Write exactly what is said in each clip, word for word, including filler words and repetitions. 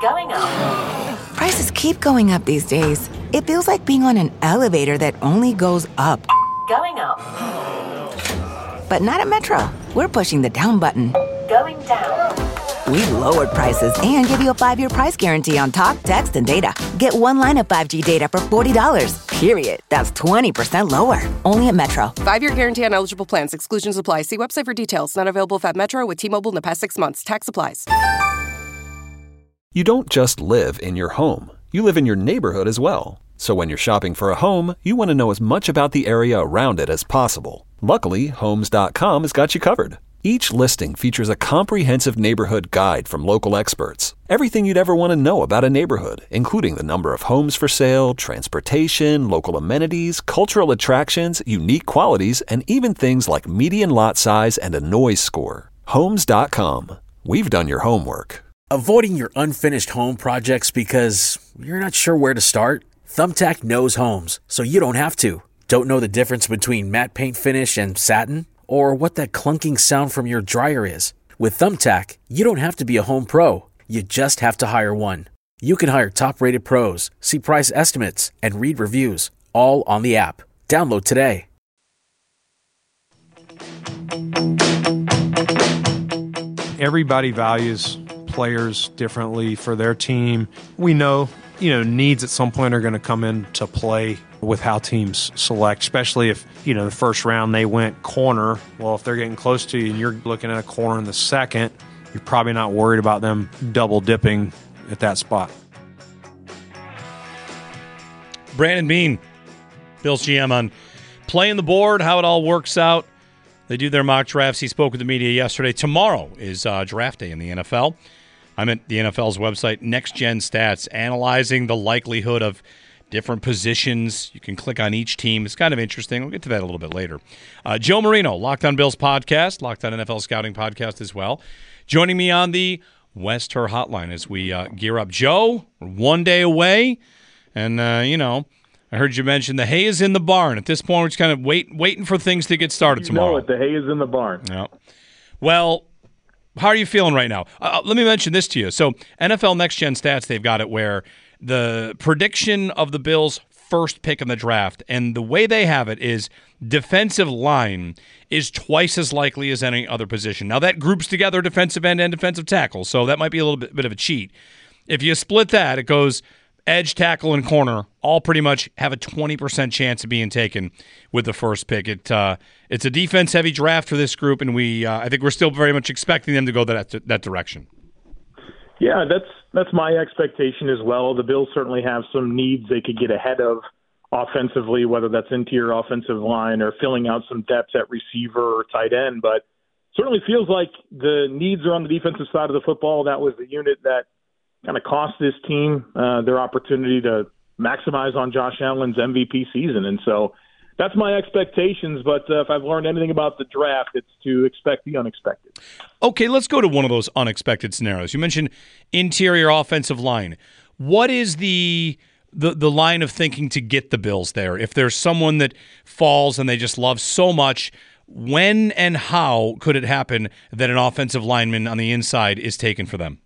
Going up. Prices keep going up these days. It feels like being on an elevator that only goes up. Going up. But not at Metro. We're pushing the down button. Going down. We've lowered prices and give you a five-year price guarantee on talk, text, and data. Get one line of five G data for forty dollars. Period. That's twenty percent lower. Only at Metro. Five-year guarantee on eligible plans. Exclusions apply. See website for details. Not available at Metro with T-Mobile in the past six months. Tax applies. You don't just live in your home. You live in your neighborhood as well. So when you're shopping for a home, you want to know as much about the area around it as possible. Luckily, Homes dot com has got you covered. Each listing features a comprehensive neighborhood guide from local experts. Everything you'd ever want to know about a neighborhood, including the number of homes for sale, transportation, local amenities, cultural attractions, unique qualities, and even things like median lot size and a noise score. Homes dot com. We've done your homework. Avoiding your unfinished home projects because you're not sure where to start? Thumbtack knows homes, so you don't have to. Don't know the difference between matte paint finish and satin? Or what that clunking sound from your dryer is? With Thumbtack, you don't have to be a home pro. You just have to hire one. You can hire top-rated pros, see price estimates, and read reviews, all on the app. Download today. Everybody values players differently for their team. We know, you know, needs at some point are going to come into play with how teams select, especially if, you know, the first round they went corner. Well, if they're getting close to you and you're looking at a corner in the second, you're probably not worried about them double dipping at that spot. Brandon Beane, Bills G M, on playing the board, how it all works out. They do their mock drafts. He spoke with the media yesterday. Tomorrow is uh, draft day in the N F L. I'm at the N F L's website, Next Gen Stats, analyzing the likelihood of different positions. You can click on each team. It's kind of interesting. We'll get to that a little bit later. Uh, Joe Marino, Locked On Bills podcast, Locked On N F L Scouting podcast as well, joining me on the West Her Hotline as we uh, gear up. Joe, we're one day away, and, uh, you know, I heard you mention the hay is in the barn. At this point, we're just kind of wait, waiting for things to get started you tomorrow. know it, the hay is in the barn. Yeah. Well, how are you feeling right now? Uh, let me mention this to you. So N F L Next Gen Stats, they've got it where the prediction of the Bills' first pick in the draft, and the way they have it is defensive line is twice as likely as any other position. Now, that groups together defensive end and defensive tackle, so that might be a little bit, bit of a cheat. If you split that, it goes edge, tackle, and corner all pretty much have a twenty percent chance of being taken with the first pick. It uh, It's a defense-heavy draft for this group, and we uh, I think we're still very much expecting them to go that that direction. Yeah, that's that's my expectation as well. The Bills certainly have some needs they could get ahead of offensively, whether that's interior offensive line or filling out some depth at receiver or tight end. But certainly feels like the needs are on the defensive side of the football. That was the unit that kind of cost this team uh, their opportunity to maximize on Josh Allen's M V P season. And so that's my expectations. But uh, if I've learned anything about the draft, it's to expect the unexpected. Okay, let's go to one of those unexpected scenarios. You mentioned interior offensive line. What is the the the line of thinking to get the Bills there? If there's someone that falls and they just love so much, when and how could it happen that an offensive lineman on the inside is taken for them?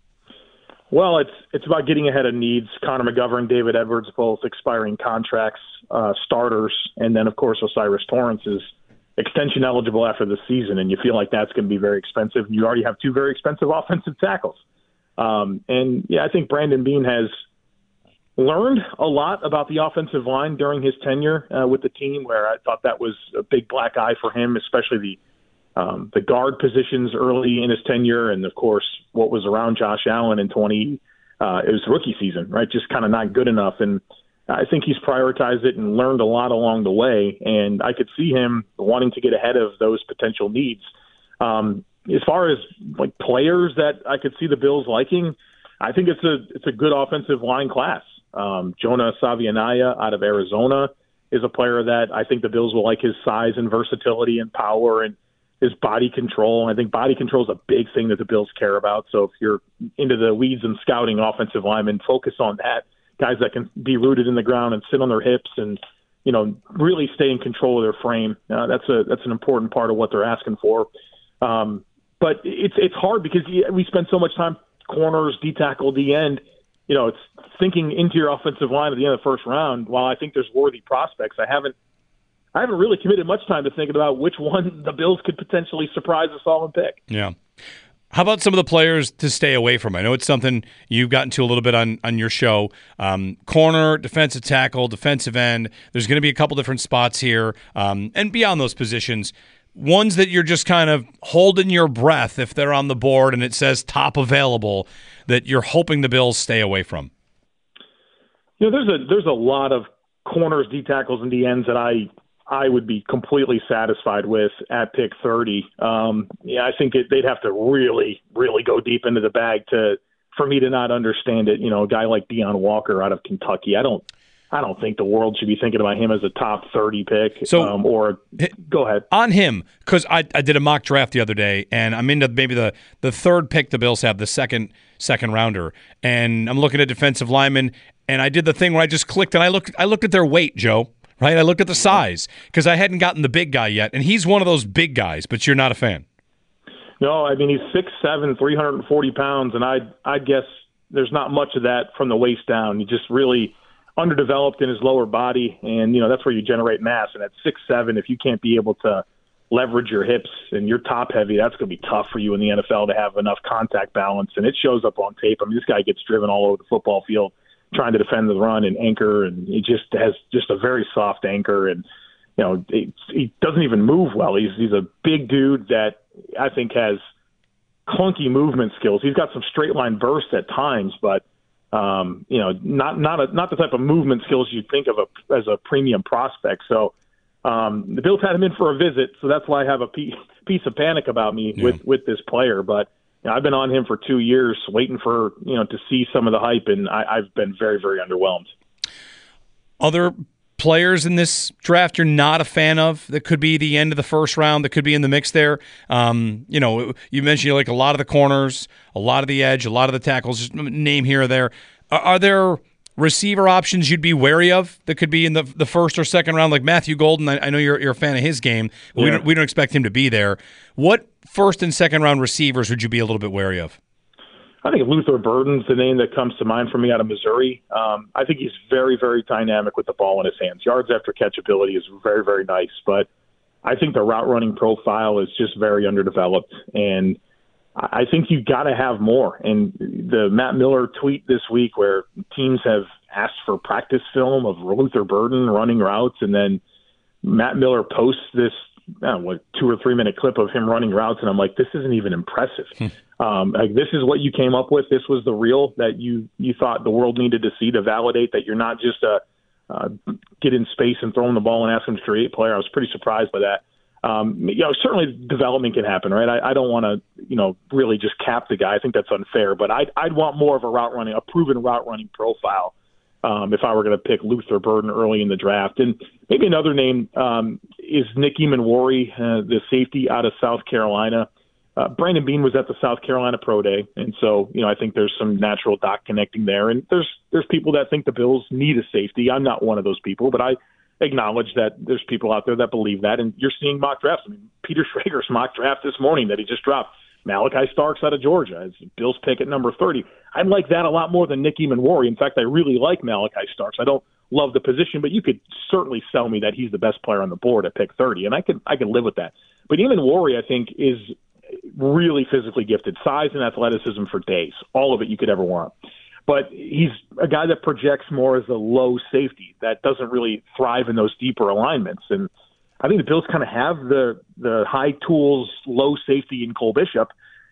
Well, it's it's about getting ahead of needs. Connor McGovern, David Edwards, both expiring contracts, uh, starters, and then, of course, Osiris Torrance is extension eligible after the season, and you feel like that's going to be very expensive. You already have two very expensive offensive tackles. Um, and, yeah, I think Brandon Beane has learned a lot about the offensive line during his tenure uh, with the team, where I thought that was a big black eye for him, especially the Um, the guard positions early in his tenure, and of course, what was around Josh Allen in twenty, uh, it was rookie season, right? Just kind of not good enough. And I think he's prioritized it and learned a lot along the way. And I could see him wanting to get ahead of those potential needs. Um, as far as like players that I could see the Bills liking, I think it's a it's a good offensive line class. Um, Jonah Savianaya out of Arizona is a player that I think the Bills will like his size and versatility and power and his body control. I think body control is a big thing that the Bills care about. So if you're into the weeds and scouting offensive linemen, focus on that. Guys that can be rooted in the ground and sit on their hips and, you know, really stay in control of their frame. Uh, that's a that's an important part of what they're asking for. Um, but it's it's hard because we spend so much time corners, D tackle, D end. You know, it's thinking into your offensive line at the end of the first round. While I think there's worthy prospects, I haven't I haven't really committed much time to thinking about which one the Bills could potentially surprise us all and pick. Yeah. How about some of the players to stay away from? I know it's something you've gotten to a little bit on, on your show. Um, corner, defensive tackle, defensive end. There's going to be a couple different spots here. Um, and beyond those positions, ones that you're just kind of holding your breath if they're on the board and it says top available that you're hoping the Bills stay away from. You know, there's a there's a lot of corners, D tackles, and D ends that I I would be completely satisfied with at pick thirty. Um, yeah, I think it, they'd have to really, really go deep into the bag to for me to not understand it. You know, a guy like Deion Walker out of Kentucky, I don't, I don't think the world should be thinking about him as a top thirty pick. So, um, or go ahead on him, because I, I did a mock draft the other day, and I'm into maybe the the third pick the Bills have, the second second rounder, and I'm looking at defensive linemen, and I did the thing where I just clicked and I looked I looked at their weight, Joe. Right, I looked at the size because I hadn't gotten the big guy yet, and he's one of those big guys. But you're not a fan. No, I mean he's six seven, three hundred forty pounds, and I I guess there's not much of that from the waist down. He's just really underdeveloped in his lower body, and you know that's where you generate mass. And at six seven, if you can't be able to leverage your hips and you're top heavy, that's going to be tough for you in the N F L to have enough contact balance. And it shows up on tape. I mean, this guy gets driven all over the football field trying to defend the run and anchor, and he just has just a very soft anchor, and you know it, he doesn't even move well. He's he's a big dude that I think has clunky movement skills. He's got some straight line bursts at times, but um, you know not not a, not the type of movement skills you'd think of a, as a premium prospect. So um, the Bills had him in for a visit, so that's why I have a piece, piece of panic about me yeah. with with this player, but. I've been on him for two years, waiting for you know to see some of the hype, and I, I've been very, very underwhelmed. Other players in this draft you're not a fan of that could be the end of the first round, that could be in the mix there? Um, you know, you mentioned you like a lot of the corners, a lot of the edge, a lot of the tackles, just name here or there. Are, are there receiver options you'd be wary of that could be in the the first or second round, like Matthew Golden? I, I know you're, you're a fan of his game, but yeah. we don't we don't expect him to be there. What first and second round receivers would you be a little bit wary of? I think Luther Burden's the name that comes to mind for me out of Missouri. Um, I think he's very, very dynamic with the ball in his hands. Yards after catch ability is very, very nice, but I think the route running profile is just very underdeveloped, and I think you got to have more. And the Matt Miller tweet this week where teams have asked for practice film of Luther Burden running routes, and then Matt Miller posts this I don't know, what, two or three minute clip of him running routes, and I'm like, this isn't even impressive. um, like, this is what you came up with. This was the reel that you you thought the world needed to see to validate that you're not just a uh, get in space and throw him the ball and ask him to create player. I was pretty surprised by that. Um, you know, certainly development can happen, right? I, I don't want to, you know, really just cap the guy. I think that's unfair, but I'd, I'd want more of a route running, a proven route running profile um, if I were going to pick Luther Burden early in the draft. And maybe another name um, is Nick Emanwori, uh, the safety out of South Carolina. Uh, Brandon Beane was at the South Carolina Pro Day, and so, you know, I think there's some natural dot connecting there. And there's there's people that think the Bills need a safety. I'm not one of those people, but I acknowledge that there's people out there that believe that, and you're seeing mock drafts. I mean, Peter Schrager's mock draft this morning that he just dropped, Malachi Starks out of Georgia as Bills pick at number thirty. I like that a lot more than Nick Emanwori. In fact, I really like Malachi Starks. I don't love the position, but you could certainly sell me that he's the best player on the board at pick thirty, and I could I could live with that. But Emanwori, I think, is really physically gifted, size and athleticism for days, all of it you could ever want. But he's a guy that projects more as a low safety that doesn't really thrive in those deeper alignments. And I think the Bills kind of have the the high tools, low safety in Cole Bishop.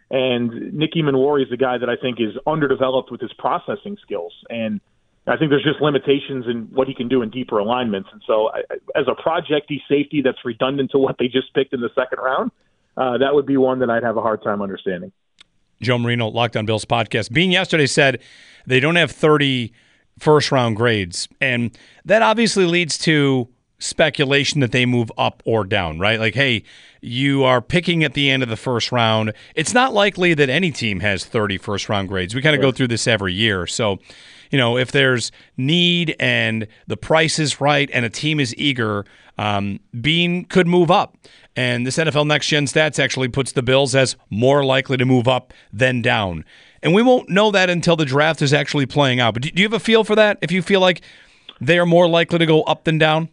And Nick Emanwori is the guy that I think is underdeveloped with his processing skills. And I think there's just limitations in what he can do in deeper alignments. And so I, as a projecty safety that's redundant to what they just picked in the second round, uh, that would be one that I'd have a hard time understanding. Joe Marino, Locked On Bills podcast. Bean yesterday said they don't have thirty first-round grades, and that obviously leads to speculation that they move up or down, right? Like, hey, you are picking at the end of the first round. It's not likely that any team has thirty first-round grades. We kind of go through this every year. So, you know, if there's need and the price is right and a team is eager, um, Beane could move up. And this N F L Next Gen Stats actually puts the Bills as more likely to move up than down. And we won't know that until the draft is actually playing out. But do you have a feel for that? If you feel like they are more likely to go up than down?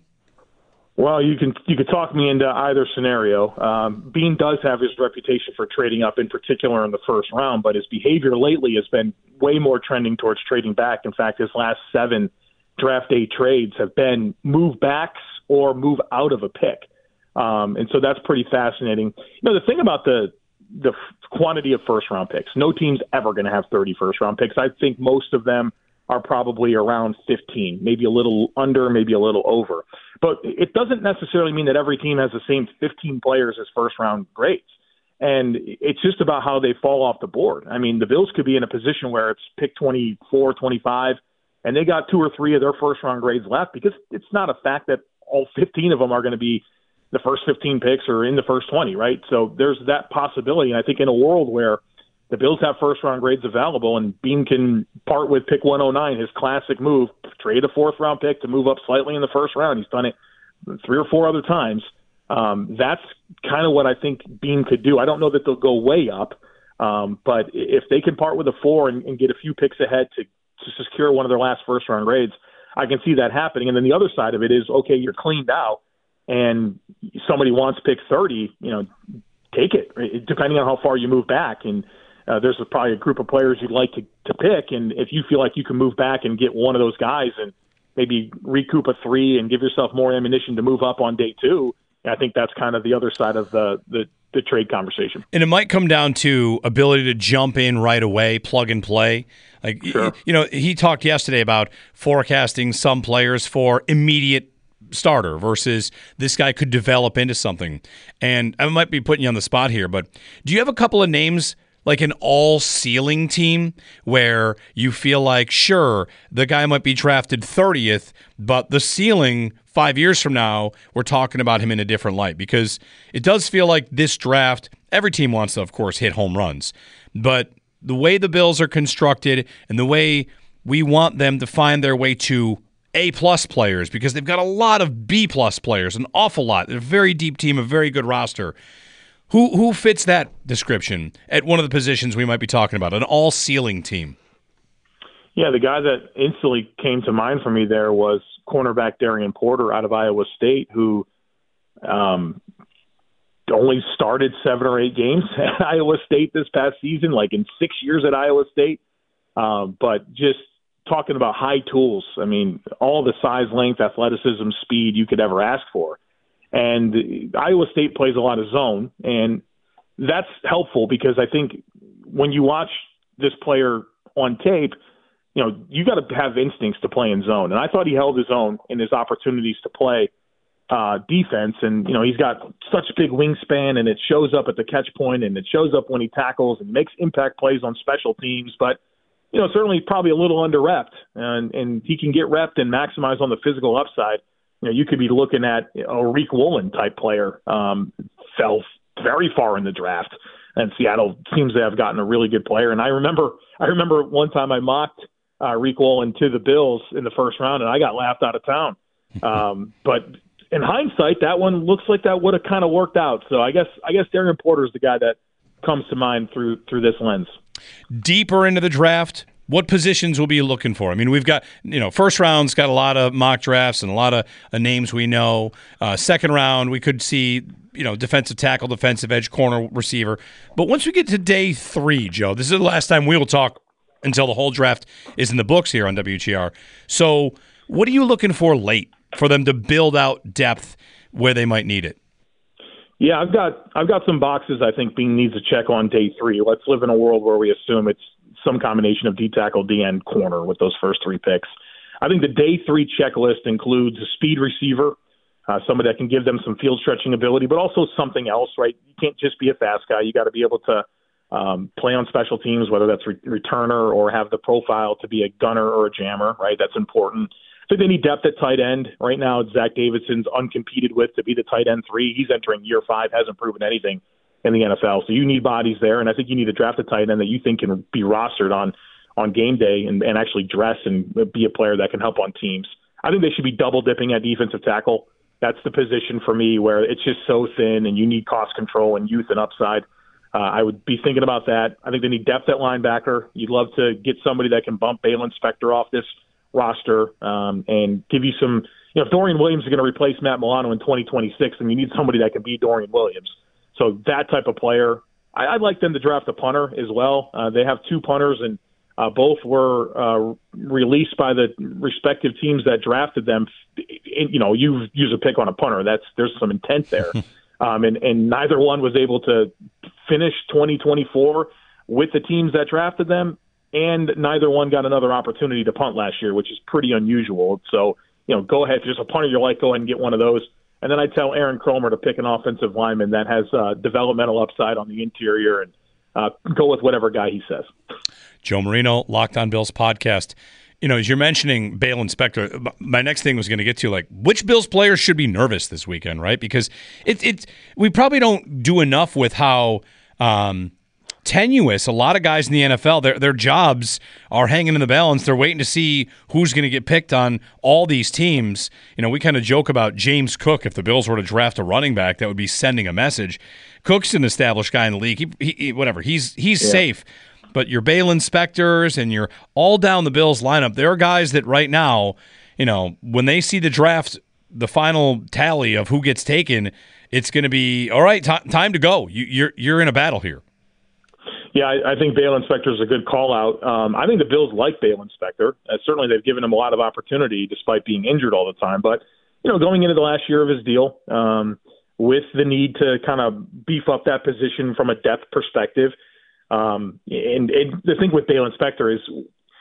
Well, you can you could talk me into either scenario. Um, Beane does have his reputation for trading up, in particular in the first round, but his behavior lately has been way more trending towards trading back. In fact, his last seven draft day trades have been move backs or move out of a pick. Um, and so that's pretty fascinating. You know, the thing about the the quantity of first-round picks, no team's ever going to have thirty first-round picks. I think most of them are probably around fifteen, maybe a little under, maybe a little over. But it doesn't necessarily mean that every team has the same fifteen players as first-round grades. And it's just about how they fall off the board. I mean, the Bills could be in a position where it's pick twenty-four, twenty-five, and they got two or three of their first-round grades left, because it's not a fact that all fifteen of them are going to be the first fifteen picks or in the first twenty, right? So there's that possibility. And I think in a world where the Bills have first-round grades available and Beane can part with pick one oh nine, his classic move, trade a fourth-round pick to move up slightly in the first round. He's done it three or four other times. Um, that's kind of what I think Beane could do. I don't know that they'll go way up, um, but if they can part with a four and, and get a few picks ahead to, to secure one of their last first-round grades, I can see that happening. And then the other side of it is, okay, you're cleaned out, and somebody wants pick thirty, you know, take it, depending on how far you move back. And uh, there's a, probably a group of players you'd like to, to pick. And if you feel like you can move back and get one of those guys and maybe recoup a three and give yourself more ammunition to move up on day two, I think that's kind of the other side of the, the, the trade conversation. And it might come down to ability to jump in right away, plug and play. Like, sure. You know, he talked yesterday about forecasting some players for immediate starter versus this guy could develop into something. And I might be putting you on the spot here, but do you have a couple of names, like an all-ceiling team, where you feel like, sure, the guy might be drafted thirtieth, but the ceiling five years from now, we're talking about him in a different light? Because it does feel like this draft, every team wants to, of course, hit home runs. But the way the Bills are constructed and the way we want them to find their way to A-plus players, because they've got a lot of B-plus players, an awful lot. They're a very deep team, a very good roster. Who who fits that description at one of the positions we might be talking about, an all-ceiling team? Yeah, the guy that instantly came to mind for me there was cornerback Darian Porter out of Iowa State, who um, only started seven or eight games at Iowa State this past season, like in six years at Iowa State. Um, but just talking about high tools, I mean, all the size, length, athleticism, speed you could ever ask for. And Iowa State plays a lot of zone, and that's helpful because I think when you watch this player on tape, you know, you got to have instincts to play in zone. And I thought he held his own in his opportunities to play uh, defense. And, you know, he's got such a big wingspan, and it shows up at the catch point, and it shows up when he tackles and makes impact plays on special teams. But, you know, certainly probably a little under-repped, and, and he can get repped and maximize on the physical upside. You know, you could be looking at a Riq Woolen type player, um, fell very far in the draft, and Seattle seems to have gotten a really good player. And I remember, I remember one time I mocked uh, Riq Woolen to the Bills in the first round, and I got laughed out of town. Um, but in hindsight, that one looks like that would have kind of worked out. So I guess, I guess Darian Porter is the guy that comes to mind through through this lens. Deeper into the draft, what positions will be you looking for? I mean, we've got, you know, first round's got a lot of mock drafts and a lot of uh, names we know. Uh, second round, we could see, you know, defensive tackle, defensive edge, corner, receiver. But once we get to day three, Joe, this is the last time we will talk until the whole draft is in the books here on W G R. So what are you looking for late for them to build out depth where they might need it? Yeah, I've got I've got some boxes I think Beane needs to check on day three. Let's live in a world where we assume it's some combination of D tackle, D end, corner with those first three picks. I think the day three checklist includes a speed receiver, uh, somebody that can give them some field stretching ability, but also something else, right? You can't just be a fast guy. You got to be able to um, play on special teams, whether that's re- returner or have the profile to be a gunner or a jammer, right? That's important. think they need depth at tight end. Right now, Zach Davidson's uncompeted with to be the tight end three. He's entering year five, hasn't proven anything in the N F L. So you need bodies there, and I think you need to draft a tight end that you think can be rostered on on game day and, and actually dress and be a player that can help on teams. I think they should be double dipping at defensive tackle. That's the position for me where it's just so thin and you need cost control and youth and upside. Uh, I would be thinking about that. I think they need depth at linebacker. You'd love to get somebody that can bump Balen Spector off this roster um, and give you some, you know, if Dorian Williams is going to replace Matt Milano in twenty twenty-six, then you need somebody that can be Dorian Williams. So that type of player, I, I'd like them to draft a punter as well. Uh, they have two punters, and uh, both were uh, released by the respective teams that drafted them. You know, you use a pick on a punter. That's there's some intent there, um, and and neither one was able to finish twenty twenty-four with the teams that drafted them, and neither one got another opportunity to punt last year, which is pretty unusual. So, you know, go ahead, if there's a punter you like, go ahead and get one of those. And then I tell Aaron Cromer to pick an offensive lineman that has uh, developmental upside on the interior and uh, go with whatever guy he says. Joe Marino, Locked On Bills podcast. You know, as you're mentioning Balen Spector, my next thing was going to get to, like, which Bills players should be nervous this weekend, right? Because it, it, we probably don't do enough with how um, tenuous a lot of guys in the N F L, their their jobs are hanging in the balance. They're waiting to see who's going to get picked on all these teams. You know, we kind of joke about James Cook. If the Bills were to draft a running back, that would be sending a message. Cook's an established guy in the league. He, he whatever, he's he's yeah. safe. But your Balen Spectors and your all down the Bills lineup, there are guys that right now, you know, when they see the draft, the final tally of who gets taken, it's going to be, all right, t- time to go. You, you're you're in a battle here. Yeah, I, I think Balen Spector is a good call-out. Um, I think the Bills like Balen Spector. Uh, certainly they've given him a lot of opportunity despite being injured all the time. But, you know, going into the last year of his deal, um, with the need to kind of beef up that position from a depth perspective, Um, and, and the thing with Balen Spector is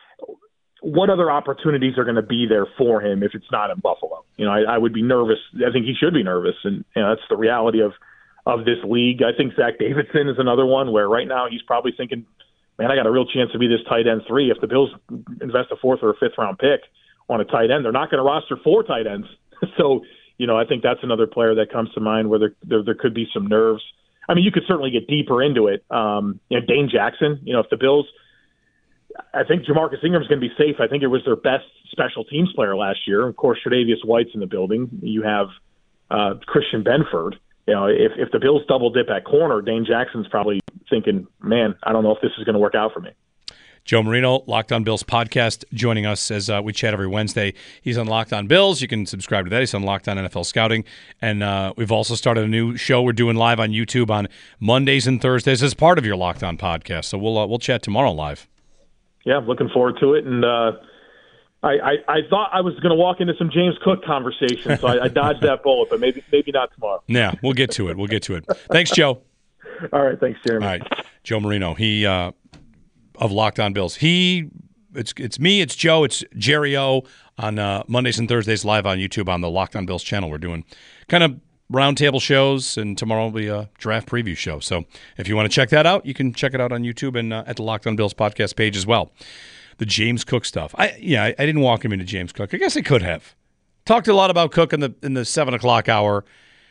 what other opportunities are going to be there for him if it's not in Buffalo? You know, I, I would be nervous. I think he should be nervous. And you know, that's the reality of, of this league. I think Zach Davidson is another one where right now he's probably thinking, man, I got a real chance to be this tight end three. If the Bills invest a fourth or a fifth round pick on a tight end, they're not going to roster four tight ends. So, you know, I think that's another player that comes to mind where there, there, there could be some nerves. I mean, you could certainly get deeper into it. Um, you know, Dane Jackson, you know, if the Bills, I think Jamarcus Ingram's going to be safe. I think it was their best special teams player last year. Of course, Tre'Davious White's in the building. You have uh, Christian Benford. You know, if, if the Bills double dip at corner, Dane Jackson's probably thinking, man, I don't know if this is going to work out for me. Joe Marino, Locked On Bills podcast, joining us as uh, we chat every Wednesday. He's on Locked On Bills. You can subscribe to that. He's on Locked On N F L Scouting. And uh, we've also started a new show we're doing live on YouTube on Mondays and Thursdays as part of your Locked On podcast. So we'll uh, we'll chat tomorrow live. Yeah, looking forward to it. And uh, I, I, I thought I was going to walk into some James Cook conversation, so I, I dodged that bullet, but maybe maybe not tomorrow. Yeah, we'll get to it. We'll get to it. Thanks, Joe. All right, thanks, Jeremy. All right, Joe Marino. He uh, of Locked On Bills. He it's it's me, it's Joe, it's Jerry O on uh, Mondays and Thursdays live on YouTube on the Locked On Bills channel. We're doing kind of roundtable shows, and tomorrow will be a draft preview show. So if you want to check that out, you can check it out on YouTube and uh, at the Locked On Bills podcast page as well. The James Cook stuff. I yeah, I, I didn't walk him into James Cook. I guess I could have. Talked a lot about Cook in the in the seven o'clock hour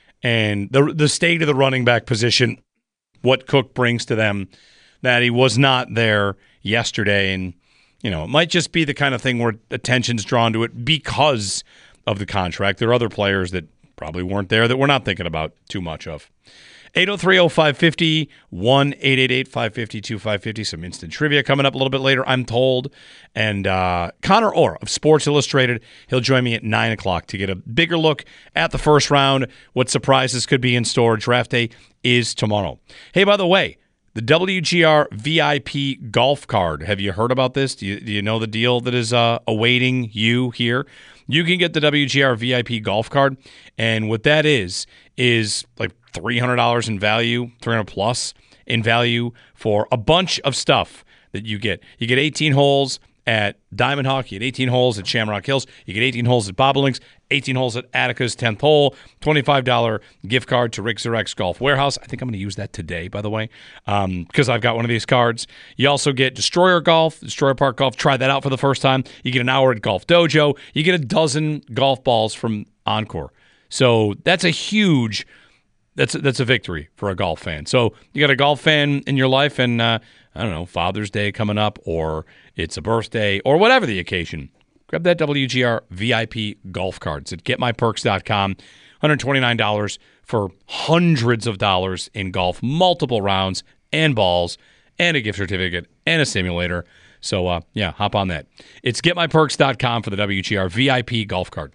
and the the state of the running back position, what Cook brings to them, that he was not there yesterday. And, you know, it might just be the kind of thing where attention's drawn to it because of the contract. There are other players that probably weren't there that we're not thinking about too much of. eight oh three oh five five oh, one eight eight eight five five two five five oh. Some instant trivia coming up a little bit later, I'm told. And uh, Connor Orr of Sports Illustrated, he'll join me at nine o'clock to get a bigger look at the first round, what surprises could be in store. Draft day is tomorrow. Hey, by the way, the W G R V I P golf card. Have you heard about this? Do you, do you know the deal that is uh, awaiting you here? You can get the W G R V I P golf card, and what that is is like three hundred dollars in value, three hundred plus in value for a bunch of stuff that you get. You get eighteen holes at Diamond Hawk. You get eighteen holes at Shamrock Hills. You get eighteen holes at Bobolinks, eighteen holes at Attica's tenth hole, twenty-five dollars gift card to Rick Zerex Golf Warehouse. I think I'm going to use that today, by the way, because um, I've got one of these cards. You also get Destroyer Golf, Destroyer Park Golf. Try that out for the first time. You get an hour at Golf Dojo. You get a dozen golf balls from Encore. So that's a huge, that's a, that's a victory for a golf fan. So you got a golf fan in your life, and uh, I don't know, Father's Day coming up, or it's a birthday, or whatever the occasion. Grab that W G R V I P golf cards at get my perks dot com. one hundred twenty-nine dollars for hundreds of dollars in golf, multiple rounds and balls, and a gift certificate and a simulator. So, uh, yeah, hop on that. It's get my perks dot com for the W G R V I P golf card.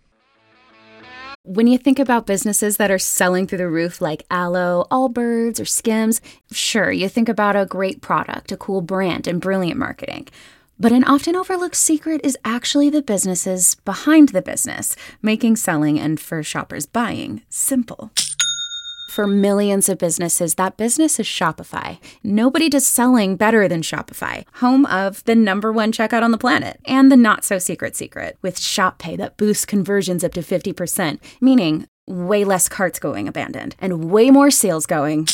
When you think about businesses that are selling through the roof like Aloe, Allbirds, or Skims, sure, you think about a great product, a cool brand, and brilliant marketing. But an often overlooked secret is actually the businesses behind the business, making selling and, for shoppers, buying simple. For millions of businesses, that business is Shopify. Nobody does selling better than Shopify, home of the number one checkout on the planet, and the not-so-secret secret, with Shop Pay that boosts conversions up to fifty percent, meaning way less carts going abandoned, and way more sales going.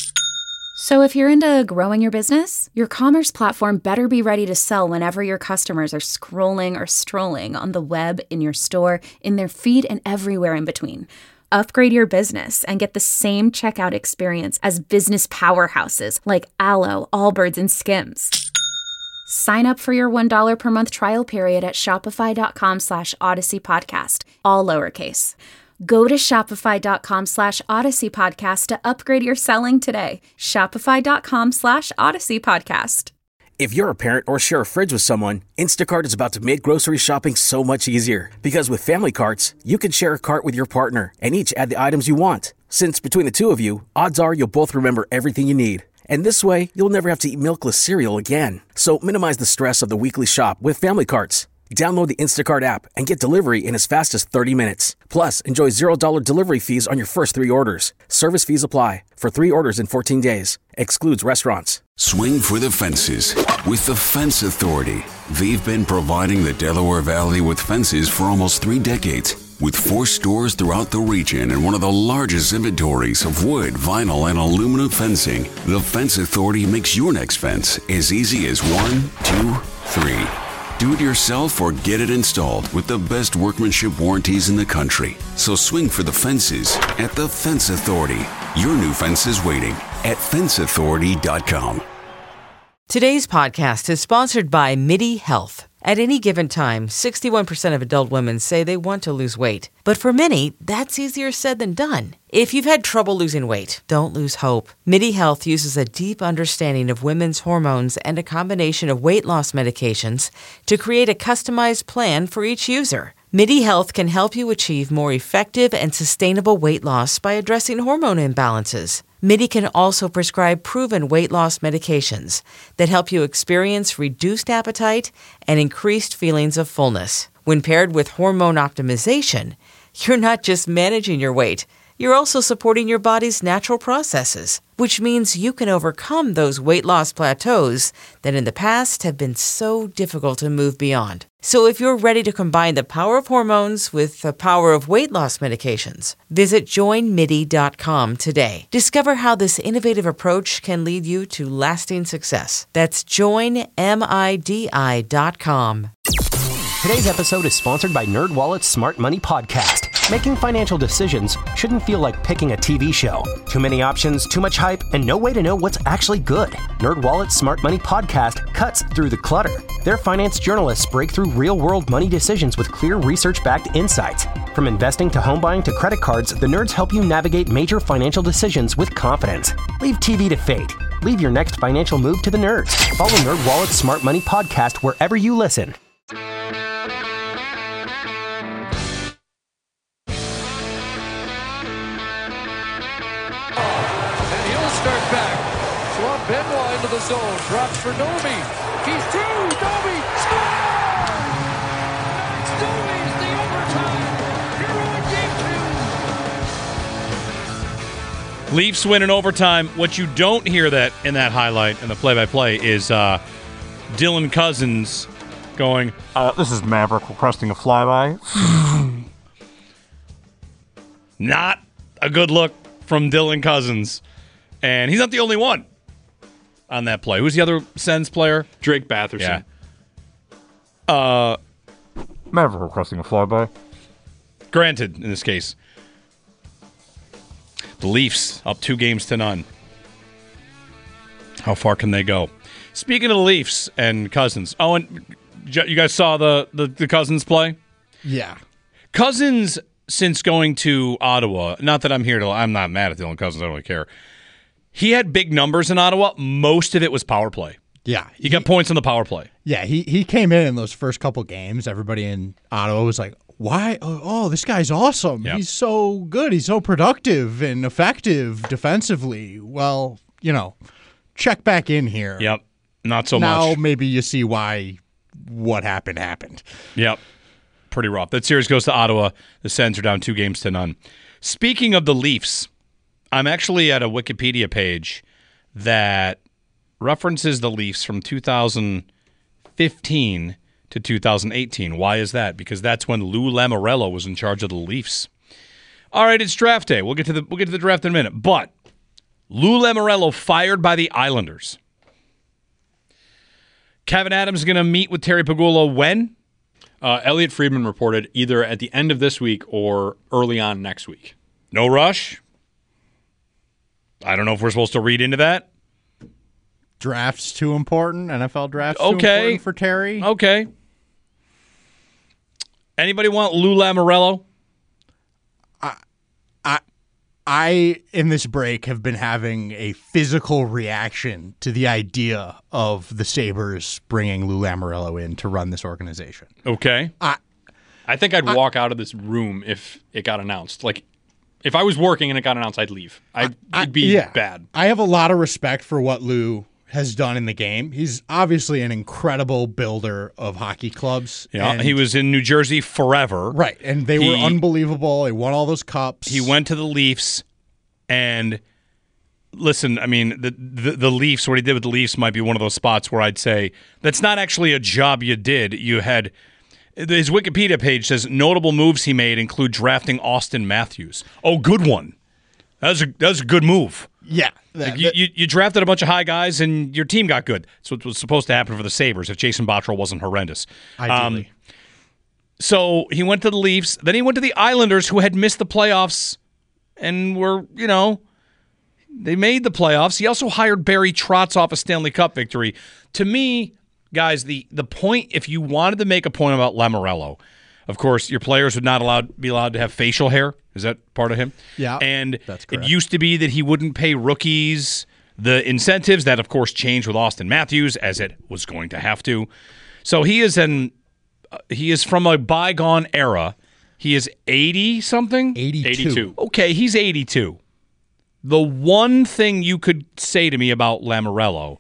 So if you're into growing your business, your commerce platform better be ready to sell whenever your customers are scrolling or strolling on the web, in your store, in their feed, and everywhere in between. Upgrade your business and get the same checkout experience as business powerhouses like Aloe, Allbirds, and Skims. Sign up for your one dollar per month trial period at shopify.com slash Odyssey Podcast, all lowercase. Go to shopify.com slash Odyssey Podcast to upgrade your selling today. Shopify.com slash Odyssey Podcast. If you're a parent or share a fridge with someone, Instacart is about to make grocery shopping so much easier. Because with family carts, you can share a cart with your partner and each add the items you want. Since between the two of you, odds are you'll both remember everything you need. And this way, you'll never have to eat milkless cereal again. So minimize the stress of the weekly shop with family carts. Download the Instacart app and get delivery in as fast as thirty minutes. Plus, enjoy zero dollars delivery fees on your first three orders. Service fees apply for three orders in fourteen days. Excludes restaurants. Swing for the fences with the Fence Authority. They've been providing the Delaware Valley with fences for almost three decades. With four stores throughout the region and one of the largest inventories of wood, vinyl, and aluminum fencing, the Fence Authority makes your next fence as easy as one, two, three. Do it yourself or get it installed with the best workmanship warranties in the country. So swing for the fences at the Fence Authority. Your new fence is waiting at fence authority dot com. Today's podcast is sponsored by MIDI Health. At any given time, sixty-one percent of adult women say they want to lose weight. But for many, that's easier said than done. If you've had trouble losing weight, don't lose hope. MIDI Health uses a deep understanding of women's hormones and a combination of weight loss medications to create a customized plan for each user. MIDI Health can help you achieve more effective and sustainable weight loss by addressing hormone imbalances. MIDI can also prescribe proven weight loss medications that help you experience reduced appetite and increased feelings of fullness. When paired with hormone optimization, you're not just managing your weight, you're also supporting your body's natural processes, which means you can overcome those weight loss plateaus that in the past have been so difficult to move beyond. So if you're ready to combine the power of hormones with the power of weight loss medications, visit join midi dot com today. Discover how this innovative approach can lead you to lasting success. That's join midi dot com. Today's episode is sponsored by NerdWallet's Smart Money Podcast. Making financial decisions shouldn't feel like picking a T V show. Too many options, too much hype, and no way to know what's actually good. NerdWallet's Smart Money Podcast cuts through the clutter. Their finance journalists break through real-world money decisions with clear research-backed insights. From investing to home buying to credit cards, the nerds help you navigate major financial decisions with confidence. Leave T V to fate. Leave your next financial move to the nerds. Follow NerdWallet's Smart Money Podcast wherever you listen. Benoit into the zone, drops for Domi. He's through. Domi scores! It's Domi's the overtime. Heroic game two. Leafs win in overtime. What you don't hear that in that highlight in the play-by-play is uh, Dylan Cousins going, uh, this is Maverick requesting a flyby. Not a good look from Dylan Cousins. And he's not the only one on that play. Who's the other Sens player? Drake Batherson. Yeah. Uh, Maverick requesting a flyby. Granted, in this case. The Leafs up two games to none. How far can they go? Speaking of the Leafs and Cousins. Oh, and you guys saw the, the, the Cousins play? Yeah. Cousins, since going to Ottawa, not that I'm here to, I'm not mad at Dylan Cousins, I don't really care. He had big numbers in Ottawa. Most of it was power play. Yeah. He, he got points on the power play. Yeah, he, he came in in those first couple games. Everybody in Ottawa was like, why? Oh, oh this guy's awesome. Yep. He's so good. He's so productive and effective defensively. Well, you know, check back in here. Yep. Not so now, much. Now maybe you see why what happened happened. Yep. Pretty rough. That series goes to Ottawa. The Sens are down two games to none. Speaking of the Leafs, I'm actually at a Wikipedia page that references the Leafs from two thousand fifteen to two thousand eighteen. Why is that? Because that's when Lou Lamoriello was in charge of the Leafs. All right, it's draft day. We'll get to the we'll get to the draft in a minute. But Lou Lamoriello fired by the Islanders. Kevin Adams is going to meet with Terry Pegula when? Uh, Elliot Friedman reported either at the end of this week or early on next week. No rush? I don't know if we're supposed to read into that. Draft's too important. N F L draft's okay. too important for Terry. Okay. Anybody want Lou Lamoriello? I, I, I, in this break, have been having a physical reaction to the idea of the Sabres bringing Lou Lamoriello in to run this organization. Okay. I, I think I'd I, walk out of this room if it got announced. Like, if I was working and it got announced, I'd leave. I'd, I, it'd be yeah. bad. I have a lot of respect for what Lou has done in the game. He's obviously an incredible builder of hockey clubs. Yeah, he was in New Jersey forever. Right, and they he, were unbelievable. They won all those cups. He went to the Leafs, and listen, I mean, the, the the Leafs, what he did with the Leafs might be one of those spots where I'd say, that's not actually a job you did. You had, his Wikipedia page says, notable moves he made include drafting Austin Matthews. Oh, good one. That was a, that was a good move. Yeah. Like you, you, you drafted a bunch of high guys, and your team got good. That's what was supposed to happen for the Sabres if Jason Botterill wasn't horrendous. Ideally. Um, so he went to the Leafs. Then he went to the Islanders, who had missed the playoffs and were, you know, they made the playoffs. He also hired Barry Trotz off a Stanley Cup victory. To me, guys, the, the point, if you wanted to make a point about Lamoriello, of course, your players would not allowed be allowed to have facial hair. Is that part of him? Yeah, and that's correct. It used to be that he wouldn't pay rookies the incentives. That, of course, changed with Austin Matthews, as it was going to have to. So he is an uh, he is from a bygone era. He is eighty something. eighty-two. eighty-two. Okay, he's eighty-two. The one thing you could say to me about Lamoriello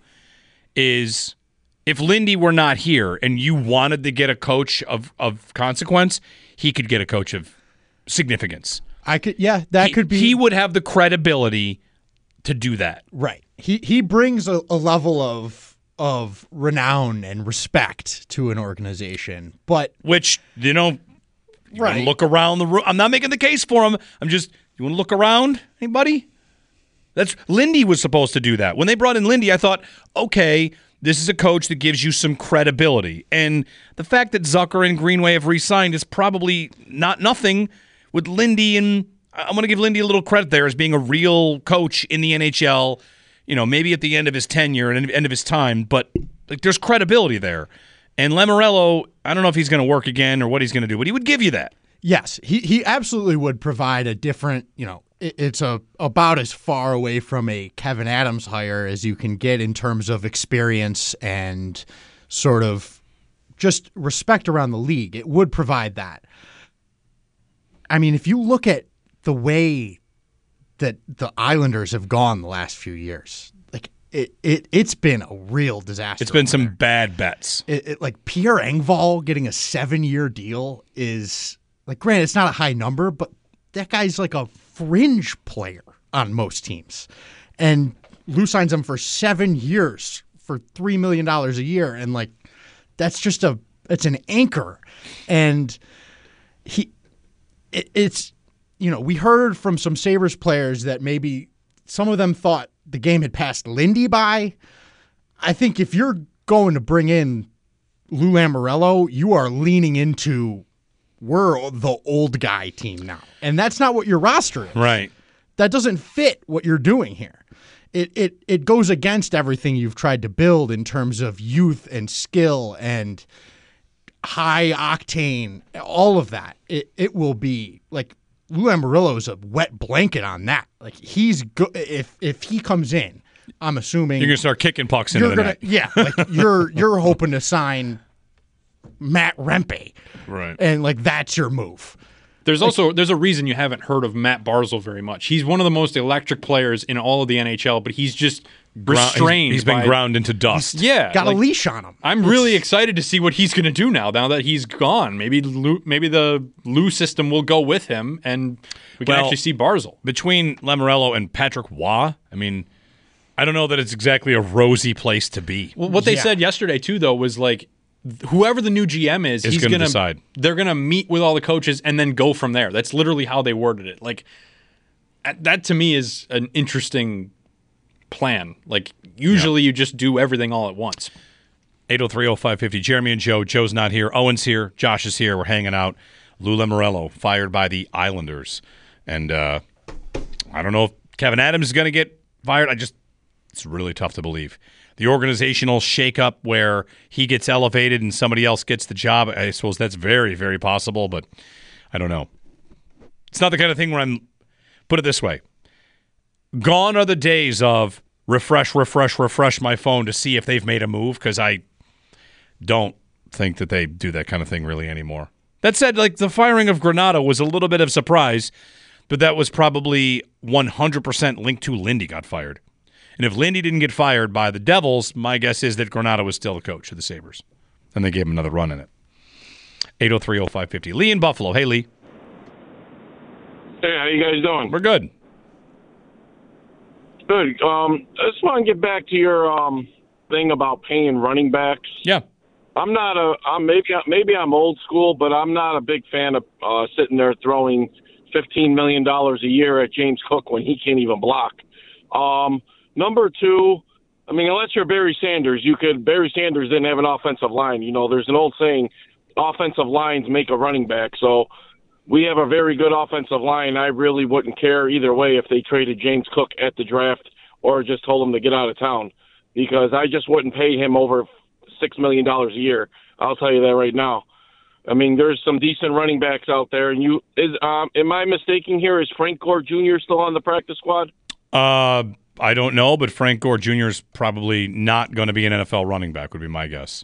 is, if Lindy were not here and you wanted to get a coach of, of consequence, he could get a coach of significance. I could, yeah, that he, could be. He would have the credibility to do that. Right. He he brings a, a level of of renown and respect to an organization, but which you know, you right. Look around the room. I'm not making the case for him. I'm just. You want to look around? Anybody? That's Lindy was supposed to do that. When they brought in Lindy, I thought, okay, this is a coach that gives you some credibility. And the fact that Zucker and Greenway have re-signed is probably not nothing with Lindy. And I'm going to give Lindy a little credit there as being a real coach in the N H L, you know, maybe at the end of his tenure and end of his time. But like, there's credibility there. And Lamoriello, I don't know if he's going to work again or what he's going to do, but he would give you that. Yes, he he absolutely would provide a different, you know, it, it's a about as far away from a Kevin Adams hire as you can get in terms of experience and sort of just respect around the league. It would provide that. I mean, if you look at the way that the Islanders have gone the last few years, like it, it it's been a real disaster. It's been some there. bad bets. It, it, like Pierre Engvall getting a seven-year deal is. Like, granted, it's not a high number, but that guy's like a fringe player on most teams. And Lou signs him for seven years for three million dollars a year. And, like, that's just a It's an anchor. And he, it, it's, you know, we heard from some Sabres players that maybe some of them thought the game had passed Lindy by. I think if you're going to bring in Lou Lamoriello, you are leaning into we're the old guy team now. And that's not what your roster is. Right. That doesn't fit what you're doing here. It it it goes against everything you've tried to build in terms of youth and skill and high octane, all of that. It it will be like Lou Lamoriello is a wet blanket on that. Like he's go- if if he comes in, I'm assuming you're gonna start kicking pucks into the gonna, net. Yeah, like you're you're hoping to sign Matt Rempe, right? And like that's your move. There's also there's a reason you haven't heard of Matt Barzal very much. He's one of the most electric players in all of the N H L, but he's just restrained. He's, he's been by, ground into dust. Yeah, got like, a leash on him. I'm it's, really excited to see what he's going to do now. Now that he's gone, maybe Lou, maybe the Lou system will go with him, and we can well, actually see Barzal. Between Lamoriello and Patrick Waugh, I mean, I don't know that it's exactly a rosy place to be. Well, what they yeah. said yesterday too, though, was like, whoever the new G M is, is he's going to gonna decide. They're going to meet with all the coaches and then go from there. That's literally how they worded it. Like that to me is an interesting plan. Like usually yeah. you just do everything all at once. eight oh three oh five fifty. Jeremy and Joe. Joe's not here. Owen's here. Josh is here. We're hanging out. Lou Lamoriello fired by the Islanders, and uh, I don't know if Kevin Adams is going to get fired. I just it's really tough to believe. The organizational shakeup where he gets elevated and somebody else gets the job, I suppose that's very, very possible, but I don't know. It's not the kind of thing where I'm, put it this way, gone are the days of refresh, refresh, refresh my phone to see if they've made a move, because I don't think that they do that kind of thing really anymore. That said, like the firing of Granato was a little bit of surprise, but that was probably one hundred percent linked to Lindy got fired. And if Lindy didn't get fired by the Devils, my guess is that Granato was still the coach of the Sabres. And they gave him another run in it. eight oh three oh five fifty. Lee in Buffalo. Hey, Lee. Hey, how you guys doing? We're good. Good. Um, I just want to get back to your um, thing about paying running backs. Yeah. I'm not a. I'm maybe maybe I'm old school, but I'm not a big fan of uh, sitting there throwing fifteen million dollars a year at James Cook when he can't even block. Um, number two, I mean, unless you're Barry Sanders, you could. Barry Sanders didn't have an offensive line. You know, there's an old saying, offensive lines make a running back. So we have a very good offensive line. I really wouldn't care either way if they traded James Cook at the draft or just told him to get out of town, because I just wouldn't pay him over six million dollars a year. I'll tell you that right now. I mean, there's some decent running backs out there. And you is um, am I mistaken here? Is Frank Gore Junior still on the practice squad? Uh, I don't know, but Frank Gore Junior is probably not going to be an N F L running back, would be my guess.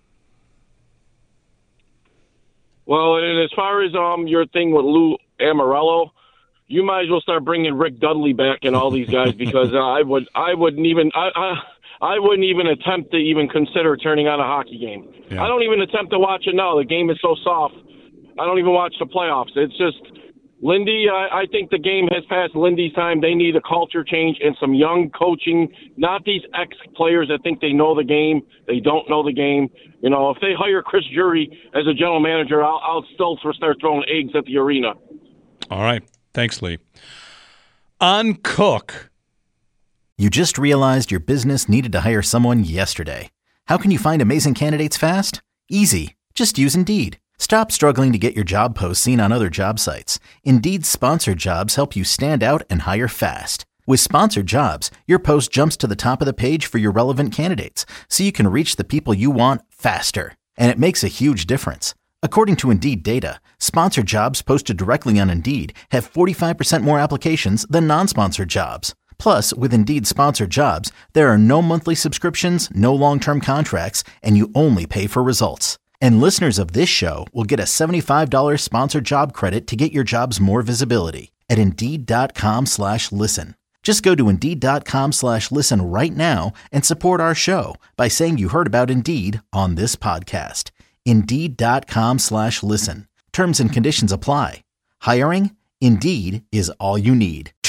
Well, and as far as um your thing with Lou Lamoriello, you might as well start bringing Rick Dudley back and all these guys, because uh, I would I wouldn't even I. I I wouldn't even attempt to even consider turning on a hockey game. Yeah. I don't even attempt to watch it now. The game is so soft. I don't even watch the playoffs. It's just Lindy. I, I think the game has passed Lindy's time. They need a culture change and some young coaching, not these ex-players that think they know the game. They don't know the game. You know, if they hire Chris Jury as a general manager, I'll, I'll still start throwing eggs at the arena. All right. Thanks, Lee. On Cook. You just realized your business needed to hire someone yesterday. How can you find amazing candidates fast? Easy. Just use Indeed. Stop struggling to get your job posts seen on other job sites. Indeed's sponsored jobs help you stand out and hire fast. With sponsored jobs, your post jumps to the top of the page for your relevant candidates, so you can reach the people you want faster. And it makes a huge difference. According to Indeed data, sponsored jobs posted directly on Indeed have forty-five percent more applications than non-sponsored jobs. Plus, with Indeed sponsored jobs, there are no monthly subscriptions, no long-term contracts, and you only pay for results. And listeners of this show will get a seventy-five dollars sponsored job credit to get your jobs more visibility at Indeed.com slash listen. Just go to Indeed.com slash listen right now and support our show by saying you heard about Indeed on this podcast. Indeed.com slash listen. Terms and conditions apply. Hiring? Indeed is all you need.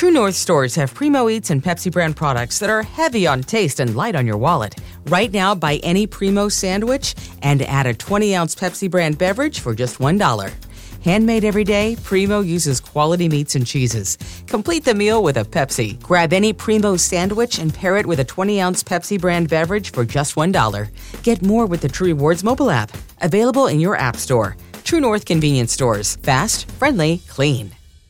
True North stores have Primo Eats and Pepsi brand products that are heavy on taste and light on your wallet. Right now, buy any Primo sandwich and add a twenty-ounce Pepsi brand beverage for just one dollar. Handmade every day, Primo uses quality meats and cheeses. Complete the meal with a Pepsi. Grab any Primo sandwich and pair it with a twenty-ounce Pepsi brand beverage for just one dollar. Get more with the True Rewards mobile app. Available in your app store. True North convenience stores. Fast, friendly, clean.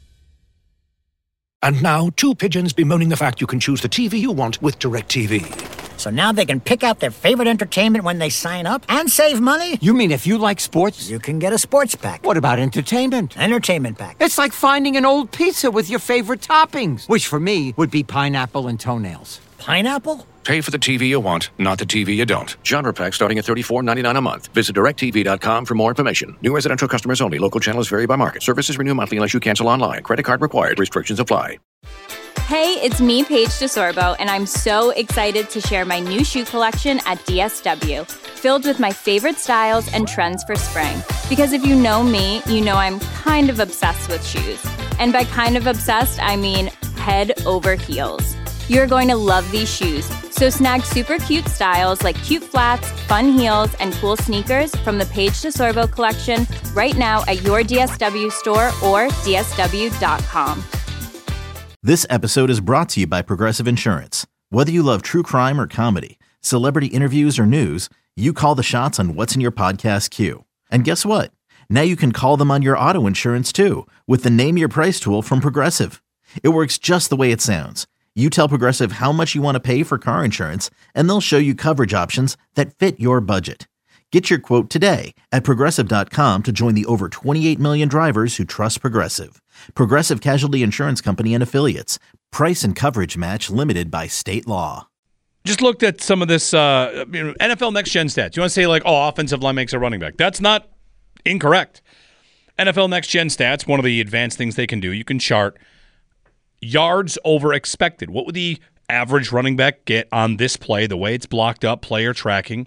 And now, two pigeons bemoaning the fact you can choose the T V you want with DirecTV. So now they can pick out their favorite entertainment when they sign up and save money? You mean if you like sports? You can get a sports pack. What about entertainment? Entertainment pack. It's like finding an old pizza with your favorite toppings, which for me would be pineapple and toenails. Pineapple? Pay for the T V you want, not the T V you don't. Genre pack starting at thirty-four ninety-nine a month. Visit direct T V dot com for more information. New residential customers only. Local channels vary by market. Services renew monthly unless you cancel online. Credit card required. Restrictions apply. Hey, it's me, Paige DeSorbo, and I'm so excited to share my new shoe collection at D S W, filled with my favorite styles and trends for spring. Because if you know me, you know I'm kind of obsessed with shoes. And by kind of obsessed, I mean head over heels. You're going to love these shoes. So snag super cute styles like cute flats, fun heels, and cool sneakers from the Paige DeSorbo collection right now at your D S W store or D S W dot com. This episode is brought to you by Progressive Insurance. Whether you love true crime or comedy, celebrity interviews or news, you call the shots on what's in your podcast queue. And guess what? Now you can call them on your auto insurance too with the Name Your Price tool from Progressive. It works just the way it sounds. You tell Progressive how much you want to pay for car insurance, and they'll show you coverage options that fit your budget. Get your quote today at Progressive dot com to join the over twenty-eight million drivers who trust Progressive. Progressive Casualty Insurance Company and Affiliates. Price and coverage match limited by state law. Just looked at some of this uh, N F L Next Gen stats. You want to say like, oh, offensive line makes a running back. That's not incorrect. N F L Next Gen stats, one of the advanced things they can do, you can chart yards over expected. What would the average running back get on this play, the way it's blocked up, player tracking?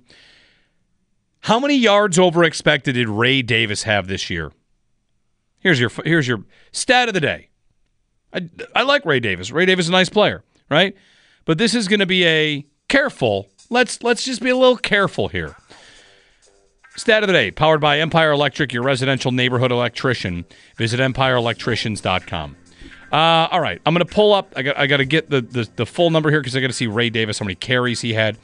How many yards over expected did Ray Davis have this year? Here's your here's your stat of the day. I, I like Ray Davis. Ray Davis is a nice player, right? But this is going to be a careful. Let's let's just be a little careful here. Stat of the day, powered by Empire Electric, your residential neighborhood electrician. Visit empire electricians dot com. Uh, all right, I'm going to pull up. I got I got to get the, the the full number here because I got to see Ray Davis, how many carries he had.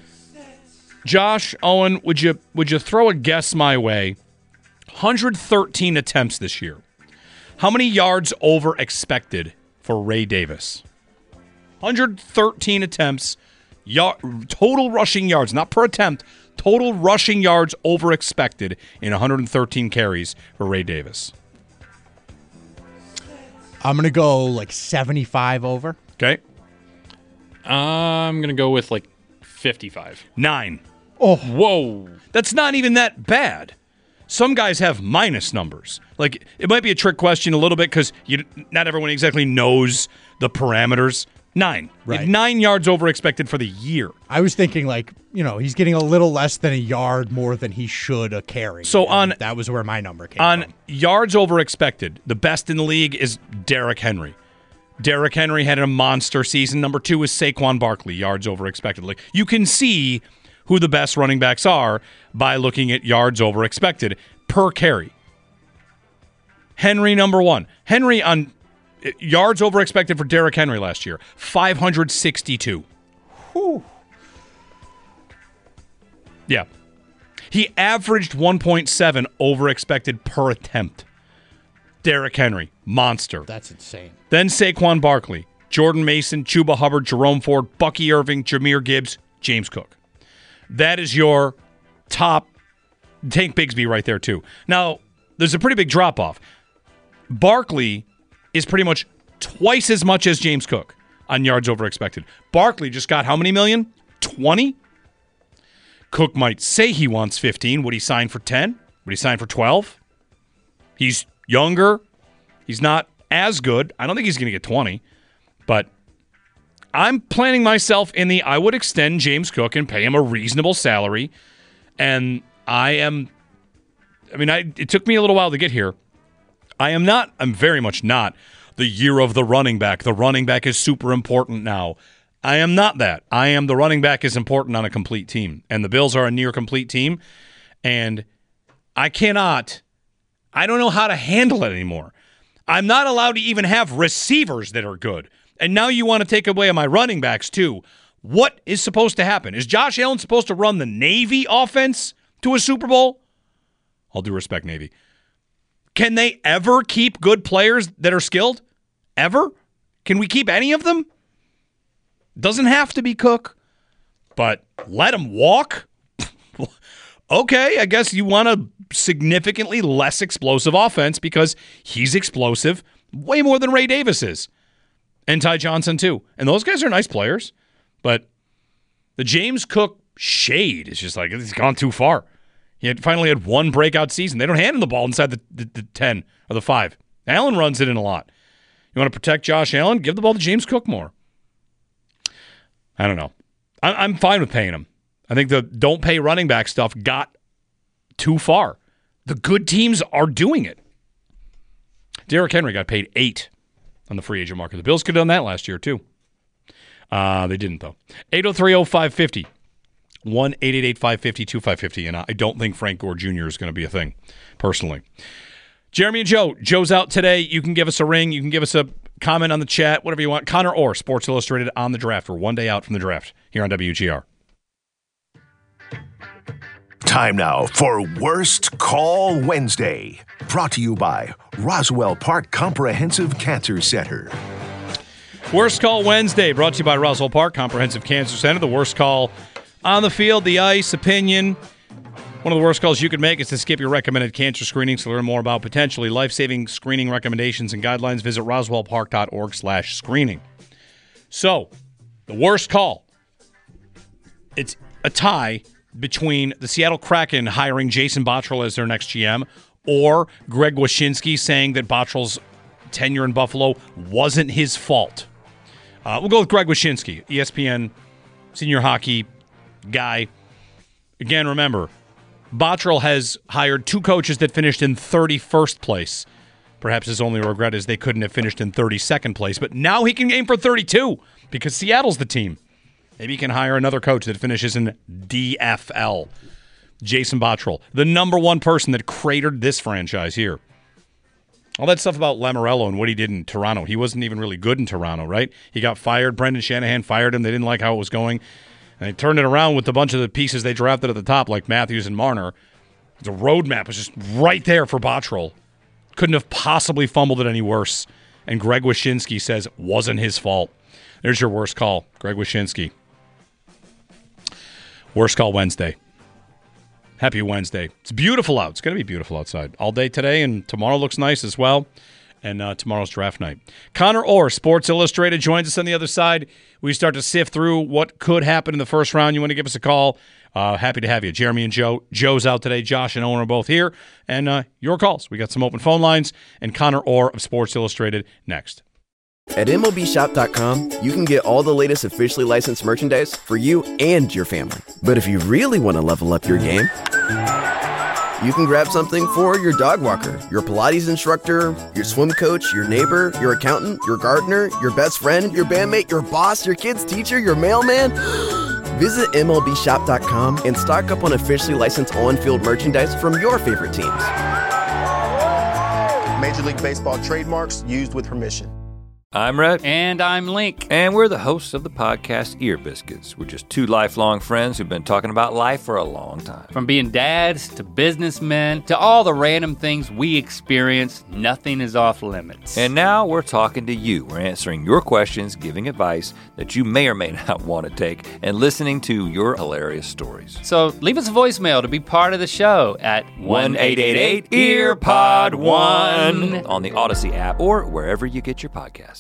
Josh, Owen, would you would you throw a guess my way? one hundred thirteen attempts this year. How many yards over expected for Ray Davis? one hundred thirteen attempts, yard, total rushing yards, not per attempt, total rushing yards over expected in one hundred thirteen carries for Ray Davis. I'm going to go like seventy-five over. Okay. I'm going to go with like fifty-five. Nine. Oh. Whoa. That's not even that bad. Some guys have minus numbers. Like, it might be a trick question a little bit because you not everyone exactly knows the parameters. Nine. Right. Nine yards over expected for the year. I was thinking like, you know, he's getting a little less than a yard more than he should a carry. So on that was where my number came on from. yards over expected, the best in the league is Derrick Henry. Derrick Henry had a monster season. Number two is Saquon Barkley, yards over expected. Like, you can see who the best running backs are by looking at yards over expected per carry. Henry, number one. Henry on yards over expected for Derrick Henry last year, five hundred sixty-two. Whew. Yeah. He averaged one point seven over expected per attempt. Derrick Henry, monster. That's insane. Then Saquon Barkley, Jordan Mason, Chuba Hubbard, Jerome Ford, Bucky Irving, Jahmyr Gibbs, James Cook. That is your top. Tank Bigsby right there, too. Now, there's a pretty big drop-off. Barkley is pretty much twice as much as James Cook on yards over expected. Barkley just got how many million? twenty? Cook might say he wants fifteen. Would he sign for ten? Would he sign for twelve? He's younger. He's not as good. I don't think he's going to get twenty. But I'm planning myself in the I would extend James Cook and pay him a reasonable salary. And I am, I mean, I, it took me a little while to get here. I am not, I'm very much not the year of the running back. The running back is super important now. I am not that. I am the running back is important on a complete team. And the Bills are a near complete team. And I cannot, I don't know how to handle it anymore. I'm not allowed to even have receivers that are good. And now you want to take away my running backs too. What is supposed to happen? Is Josh Allen supposed to run the Navy offense to a Super Bowl? All due respect, Navy. Can they ever keep good players that are skilled? Ever? Can we keep any of them? Doesn't have to be Cook, but let him walk? Okay, I guess you want a significantly less explosive offense because he's explosive way more than Ray Davis is. And Ty Johnson, too. And those guys are nice players. But the James Cook shade is just like, it's gone too far. He had finally had one breakout season. They don't hand him the ball inside the, the, the ten or the five. Allen runs it in a lot. You want to protect Josh Allen? Give the ball to James Cook more. I don't know. I, I'm fine with paying him. I think the don't pay running back stuff got too far. The good teams are doing it. Derrick Henry got paid eight on the free agent market. The Bills could have done that last year, too. Uh, they didn't, though. eight oh three oh five five oh. one eight eight eight five five oh two five five oh. And I don't think Frank Gore Junior is going to be a thing, personally. Jeremy and Joe. Joe's out today. You can give us a ring. You can give us a comment on the chat, whatever you want. Connor Orr, Sports Illustrated on the draft. We're one day out from the draft here on W G R. Time now for Worst Call Wednesday. Brought to you by Roswell Park Comprehensive Cancer Center. Worst Call Wednesday, brought to you by Roswell Park Comprehensive Cancer Center. The worst call on the field, the ice, opinion. One of the worst calls you could make is to skip your recommended cancer screenings. To learn more about potentially life-saving screening recommendations and guidelines, visit roswellpark.org slash screening. So, the worst call. It's a tie between the Seattle Kraken hiring Jason Botterill as their next G M or Greg Wyshynski saying that Botterill's tenure in Buffalo wasn't his fault. Uh, we'll go with Greg Wyshynski, E S P N senior hockey guy. Again, remember, Botterill has hired two coaches that finished in thirty-first place. Perhaps his only regret is they couldn't have finished in thirty-second place, but now he can aim for thirty-two because Seattle's the team. Maybe he can hire another coach that finishes in D F L. Jason Botterill, the number one person that cratered this franchise here. All that stuff about Lamoriello and what he did in Toronto. He wasn't even really good in Toronto, right? He got fired. Brendan Shanahan fired him. They didn't like how it was going. And they turned it around with a bunch of the pieces they drafted at the top, like Matthews and Marner. The roadmap was just right there for Botterill. Couldn't have possibly fumbled it any worse. And Greg Wyshynski says it wasn't his fault. There's your worst call, Greg Wyshynski. Worst call Wednesday. Happy Wednesday. It's beautiful out. It's going to be beautiful outside all day today, and tomorrow looks nice as well. And uh, tomorrow's draft night. Connor Orr, Sports Illustrated, joins us on the other side. We start to sift through what could happen in the first round. You want to give us a call? Uh, happy to have you. Jeremy and Joe. Joe's out today. Josh and Owen are both here. And uh, your calls. We got some open phone lines. And Connor Orr of Sports Illustrated next. At M L B Shop dot com, you can get all the latest officially licensed merchandise for you and your family. But if you really want to level up your game, you can grab something for your dog walker, your Pilates instructor, your swim coach, your neighbor, your accountant, your gardener, your best friend, your bandmate, your boss, your kid's teacher, your mailman. Visit M L B Shop dot com and stock up on officially licensed on-field merchandise from your favorite teams. Major League Baseball trademarks used with permission. I'm Rhett. And I'm Link. And we're the hosts of the podcast Ear Biscuits. We're just two lifelong friends who've been talking about life for a long time. From being dads to businessmen to all the random things we experience, nothing is off limits. And now we're talking to you. We're answering your questions, giving advice that you may or may not want to take, and listening to your hilarious stories. So leave us a voicemail to be part of the show at one eight eight eight, E A R P O D one on the Odyssey app or wherever you get your podcasts.